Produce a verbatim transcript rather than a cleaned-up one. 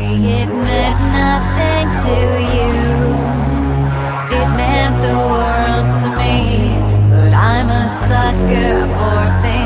it meant nothing to you. It meant the world to me, but I'm a sucker for things